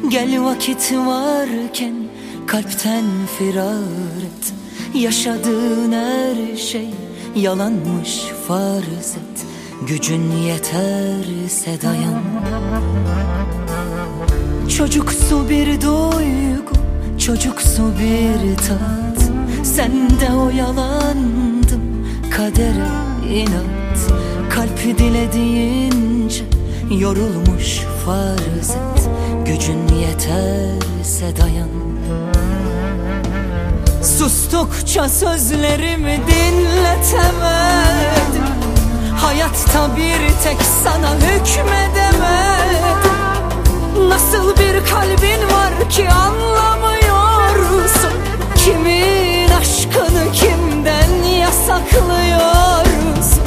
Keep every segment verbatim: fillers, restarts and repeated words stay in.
Gel vakit varken kalpten firar et. Yaşadığın her şey yalanmış farz et. Gücün yeterse dayan. Çocuksu bir duygu, çocuksu bir tat. Sende oyalandım, kadere inat. Kalp dilediğince yorulmuş farz et. Gücün yeterse dayan. Sustukça sözlerimi dinletemedim. Hayatta bir tek sana hükmedemedim. Nasıl bir kalbin var ki anlamıyorsun? Kimin aşkını kimden yasaklıyorsun?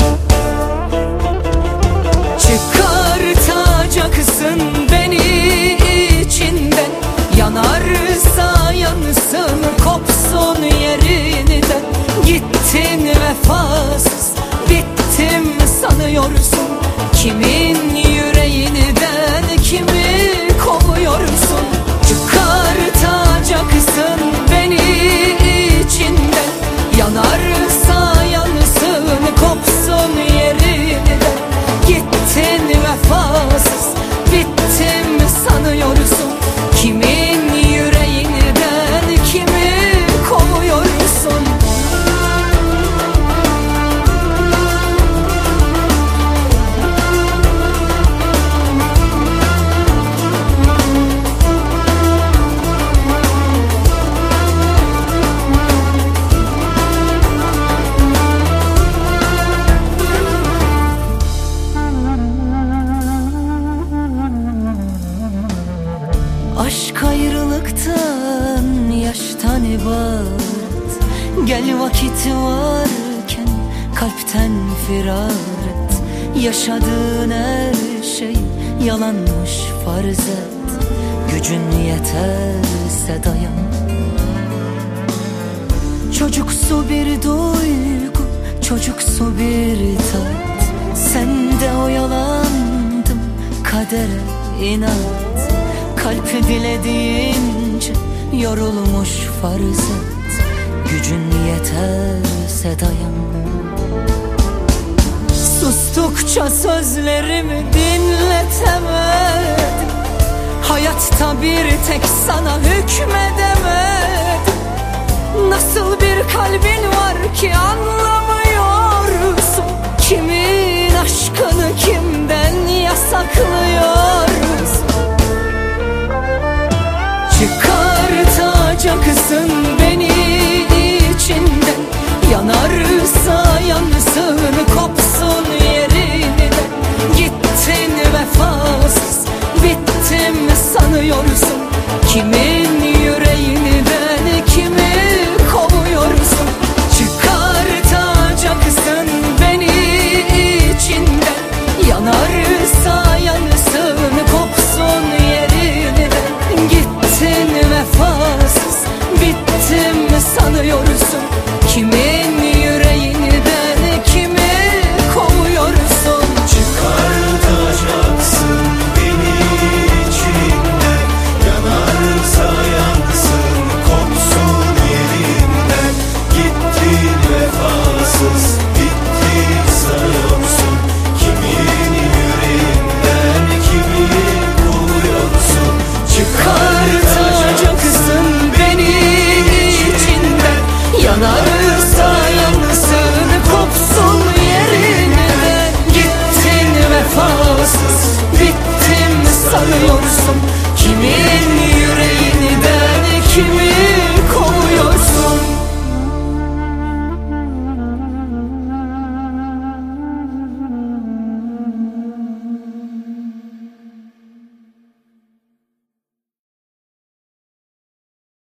Çıkartacaksın beni içinden. Yanarsa yansın, kopsun yerinden. Gittin vefasız, bittim sanıyorsun. Kimin yüreğinden kimi kovuyorsun? Çıkartacaksın beni içinden. Yanarsa yansın, kopsun yerinden. Gittin vefasız, bittim sanıyorsun. Kimin yüreğinden kimi kovuyorsun? Aşk ayrılıktan, yaştan ibaret. Gel vakit varken kalpten firar et. Yaşadığın her şey yalanmış farz et. Gücün yeterse dayan. Çocuksu bir duygu, çocuksu bir tat. Sende oyalandım, kadere inat. Kalp dilediğince yorulmuş farz et. Gücün yeterse dayan. Sustukça sözlerimi dinletemedim. Hayatta bir tek sana hükmedemedim. Nasıl bir kalbin var ki anlamıyorsun? Kimin aşkını kimden yasaklıyorsun? Çıkartacaksın beni içinden. Yanarsa yansın, kopsun yerinden. Gittin vefasız, bittim sanıyorsun. Kimi